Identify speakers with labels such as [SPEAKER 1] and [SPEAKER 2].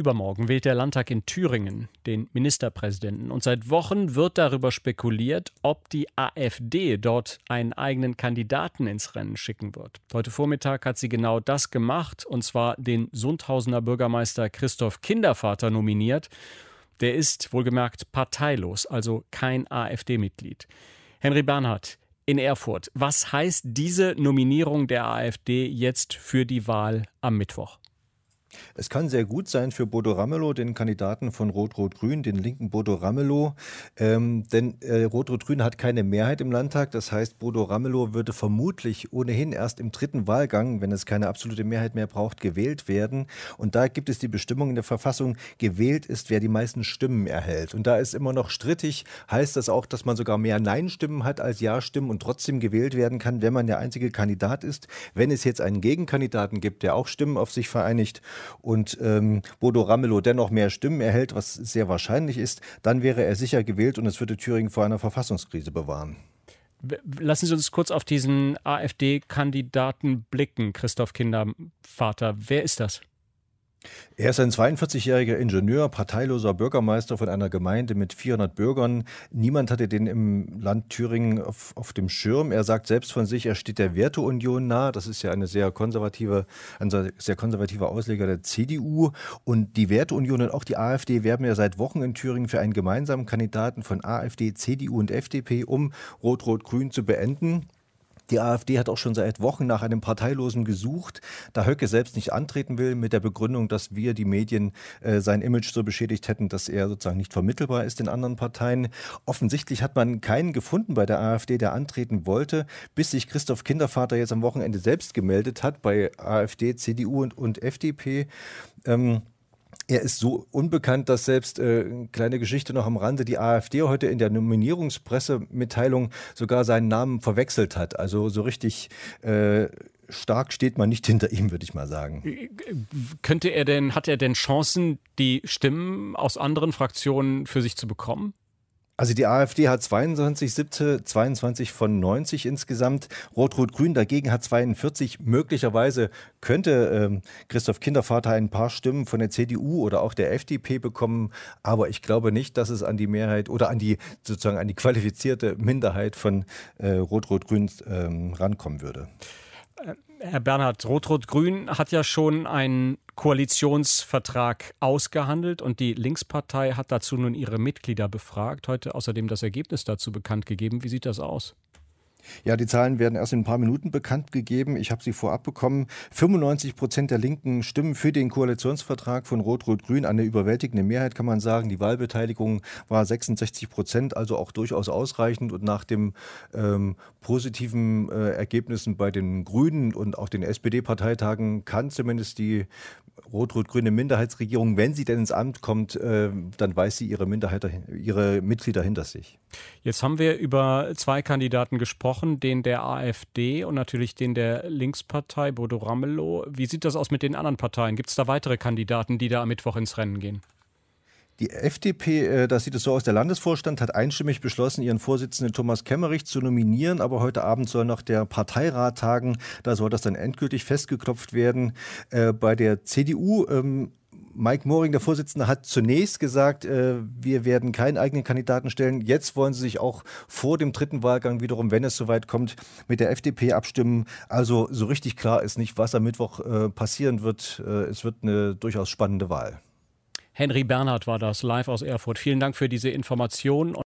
[SPEAKER 1] Übermorgen wählt der Landtag in Thüringen den Ministerpräsidenten. Und seit Wochen wird darüber spekuliert, ob die AfD dort einen eigenen Kandidaten ins Rennen schicken wird. Heute Vormittag hat sie genau das gemacht, und zwar den Sundhausener Bürgermeister Christoph Kindervater nominiert. Der ist wohlgemerkt parteilos, also kein AfD-Mitglied. Henry Bernhard in Erfurt. Was heißt diese Nominierung der AfD jetzt für die Wahl am Mittwoch?
[SPEAKER 2] Es kann sehr gut sein für Bodo Ramelow, den Kandidaten von Rot-Rot-Grün, den linken Bodo Ramelow. Denn Rot-Rot-Grün hat keine Mehrheit im Landtag. Das heißt, Bodo Ramelow würde vermutlich ohnehin erst im dritten Wahlgang, wenn es keine absolute Mehrheit mehr braucht, gewählt werden. Und da gibt es die Bestimmung in der Verfassung, gewählt ist, wer die meisten Stimmen erhält. Und da ist immer noch strittig. Heißt das auch, dass man sogar mehr Nein-Stimmen hat als Ja-Stimmen und trotzdem gewählt werden kann, wenn man der einzige Kandidat ist? Wenn es jetzt einen Gegenkandidaten gibt, der auch Stimmen auf sich vereinigt, und Bodo Ramelow dennoch mehr Stimmen erhält, was sehr wahrscheinlich ist, dann wäre er sicher gewählt und es würde Thüringen vor einer Verfassungskrise bewahren.
[SPEAKER 1] Lassen Sie uns kurz auf diesen AfD-Kandidaten blicken, Christoph Kindervater. Wer ist das?
[SPEAKER 2] Er ist ein 42-jähriger Ingenieur, parteiloser Bürgermeister von einer Gemeinde mit 400 Bürgern. Niemand hatte den im Land Thüringen auf dem Schirm. Er sagt selbst von sich, er steht der Werteunion nahe. Das ist ja ein sehr konservativer Ausleger der CDU. Und die Werteunion und auch die AfD werben ja seit Wochen in Thüringen für einen gemeinsamen Kandidaten von AfD, CDU und FDP, um Rot-Rot-Grün zu beenden. Die AfD hat auch schon seit Wochen nach einem Parteilosen gesucht, da Höcke selbst nicht antreten will, mit der Begründung, dass wir, die Medien, sein Image so beschädigt hätten, dass er sozusagen nicht vermittelbar ist in anderen Parteien. Offensichtlich hat man keinen gefunden bei der AfD, der antreten wollte, bis sich Christoph Kindervater jetzt am Wochenende selbst gemeldet hat bei AfD, CDU und FDP. Er ist so unbekannt, dass selbst, kleine Geschichte noch am Rande, die AfD heute in der Nominierungspressemitteilung sogar seinen Namen verwechselt hat. Also so richtig stark steht man nicht hinter ihm, würde ich mal sagen.
[SPEAKER 1] Hat er denn Chancen, die Stimmen aus anderen Fraktionen für sich zu bekommen?
[SPEAKER 2] Also die AfD hat 22 Sitze, 22 von 90 insgesamt. Rot-Rot-Grün dagegen hat 42. Möglicherweise könnte Christoph Kindervater ein paar Stimmen von der CDU oder auch der FDP bekommen. Aber ich glaube nicht, dass es an die Mehrheit oder an die qualifizierte Minderheit von Rot-Rot-Grün rankommen würde.
[SPEAKER 1] Herr Bernhard, Rot-Rot-Grün hat ja schon einen Koalitionsvertrag ausgehandelt und die Linkspartei hat dazu nun ihre Mitglieder befragt. Heute außerdem das Ergebnis dazu bekannt gegeben. Wie sieht das aus?
[SPEAKER 2] Ja, die Zahlen werden erst in ein paar Minuten bekannt gegeben. Ich habe sie vorab bekommen. 95% der Linken stimmen für den Koalitionsvertrag von Rot-Rot-Grün. Eine überwältigende Mehrheit, kann man sagen. Die Wahlbeteiligung war 66%, also auch durchaus ausreichend. Und nach dem positiven Ergebnissen bei den Grünen und auch den SPD-Parteitagen kann zumindest die rot-rot-grüne Minderheitsregierung, wenn sie denn ins Amt kommt, dann weiß sie ihre Mitglieder hinter sich.
[SPEAKER 1] Jetzt haben wir über zwei Kandidaten gesprochen, den der AfD und natürlich den der Linkspartei, Bodo Ramelow. Wie sieht das aus mit den anderen Parteien? Gibt es da weitere Kandidaten, die da am Mittwoch ins Rennen gehen?
[SPEAKER 2] Die FDP, das sieht es so aus, der Landesvorstand hat einstimmig beschlossen, ihren Vorsitzenden Thomas Kemmerich zu nominieren. Aber heute Abend soll noch der Parteirat tagen. Da soll das dann endgültig festgeklopft werden. Bei der CDU, Mike Moring, der Vorsitzende, hat zunächst gesagt, wir werden keinen eigenen Kandidaten stellen. Jetzt wollen sie sich auch vor dem dritten Wahlgang wiederum, wenn es soweit kommt, mit der FDP abstimmen. Also so richtig klar ist nicht, was am Mittwoch passieren wird. Es wird eine durchaus spannende Wahl.
[SPEAKER 1] Henry Bernhard war das live aus Erfurt. Vielen Dank für diese Information.